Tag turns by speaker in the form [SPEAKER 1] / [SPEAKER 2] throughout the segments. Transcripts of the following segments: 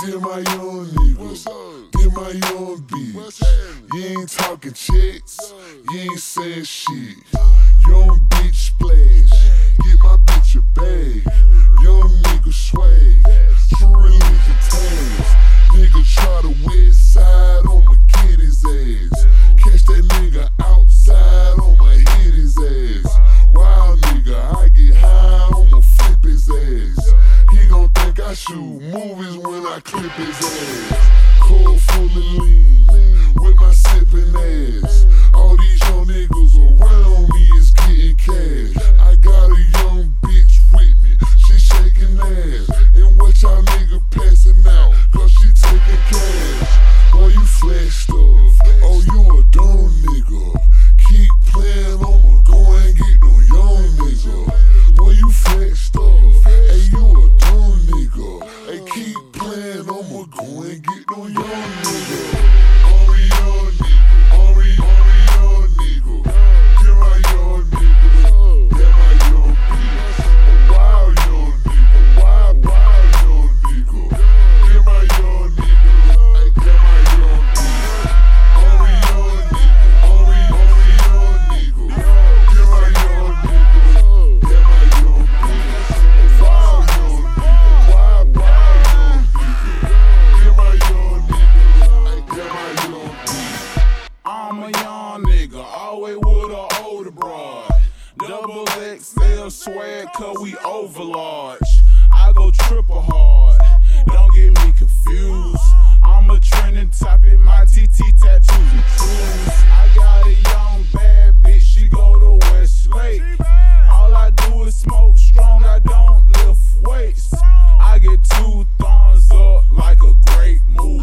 [SPEAKER 1] Get my young nigga, get my young bitch. You ain't talking checks, you ain't saying shit. Young bitch splash, get my bitch a bag. Young nigga swag, true religion tags. Nigga try to west side, I'ma get his ass. Catch that nigga outside, I'ma hit his ass. Wild nigga, I get high, I'ma flip his ass. He gon' think I shoot movies when I clip his ass. Cold full of lean, with my sippin' ass. All these young niggas around me is getting cash. I got a young bitch with me, she shaking ass. And what y'all nigga passing out, cause she taking cash. Boy, you flashed up, oh you a dumb nigga. Keep playing, I'ma go and get no young nigga. Boy, you flashed up, hey you a dumb nigga. Hey, keep playing, I'ma go and get no young nigga. I'm a young nigga, I'm a young nigga. Get my young nigga, get my young bitch. A wild young nigga, wild young nigga. Get my young nigga, get my young bitch. I'm a young nigga, I'm a young nigga. Get my young nigga, get my young bitch. A wild young nigga, wild young nigga. Get my young nigga, get my young bitch.
[SPEAKER 2] I'm a young nigga, always with an older broad. Double XL swag, cause we overlarge. I go triple hard, don't get me confused. I'm a trending topic, my TT tattoos and trues. I got a young bad bitch, she go to Westlake. All I do is smoke strong, I don't lift weights. I get 2 thumbs up like a great movie.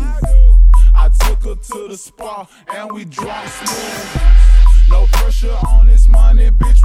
[SPEAKER 2] I took her to the spa and we drunk smooth. No pressure on this money, bitch.